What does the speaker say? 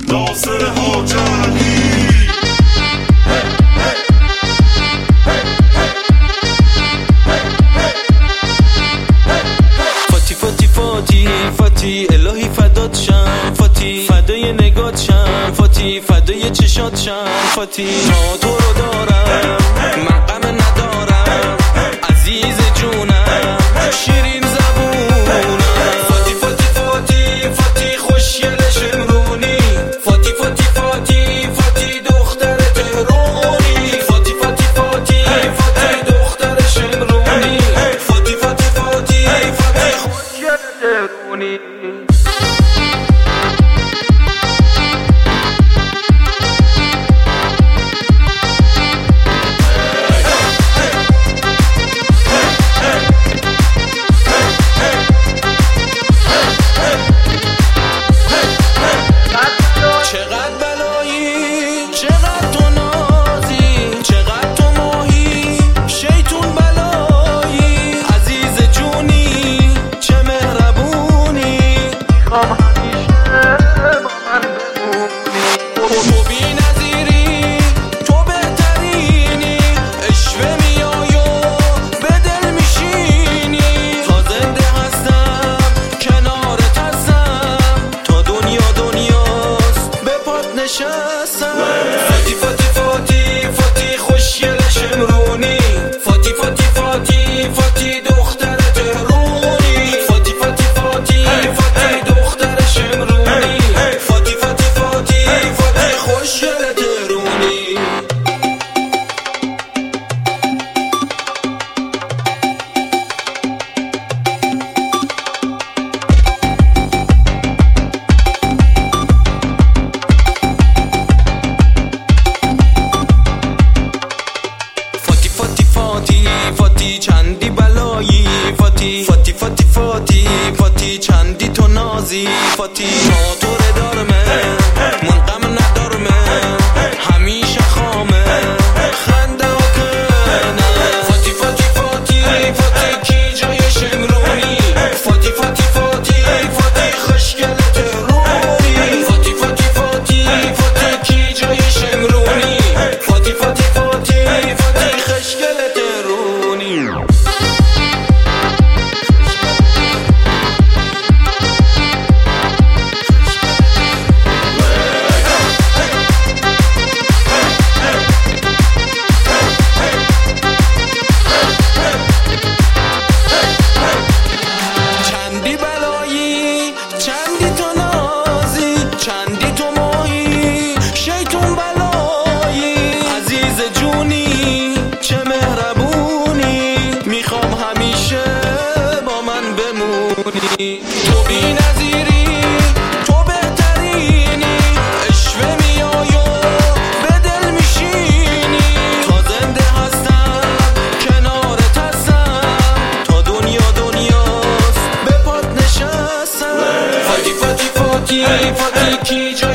ناصر حاج علی. فاتی فاتی فاتی فاتی الهی فدات شم، فاتی فدای نگات شم، فاتی فدای چشات شم، فاتی تا تو رو دارم من غم ندارم، عزیز جونم شیرین زبونم. فاتی فاتی فاتی فاتی خوشگل شمرونی، فاتی فاتی فاتی فاتی دختر تهرونی، فاتی فاتی فاتی فاتی دختر شمرونی، فاتی فاتی فاتی فاتی خوشگل تهرونی. تو بی نظیری، تو بهترینی، عشوه میای و به دل میشینی، تا زنده هستم کنارت هستم، تا دنیا دنیاست به پات نشستم. فاتی فاتی فاتی فاتی خوشگل شمرونی، فاتی فاتی فاتی فاتی دختر تهرونی، فاتی فاتی فاتی فاتی دختر شمرونی، فاتی فاتی فاتی فاتی خوشگل تهرونی. فاتی فاتی فاتی فاتی چندی بلایی، فاتی فاتی فاتی فاتی فاتی چندی تو نازی، فاتی تا تو ردارمه من غم ندارمه، همیشه خامه خنده و کنه. فاتی فاتی فاتی فاتی کی جای شمرونی، فاتی فاتی فاتی فاتی خوشگل تهرونی، فاتی فاتی فاتی فاتی کی جای شمرونی، فاتی فاتی فاتی فاتی خوشگل تهرونی. چندی بلایی، چندی تو نازی، چندی تو ماهی، شیطون بلایی، عزیز جونی چه مهربونی، میخوام همیشه با من بمونی. تو بی نظیری، تو بهترینی، عشوه میای و به دل میشینی، تا زنده هستم کنارت هستم، تا دنیا دنیاست به پات نشستم. فاتی فاتی فاتی فاتی کی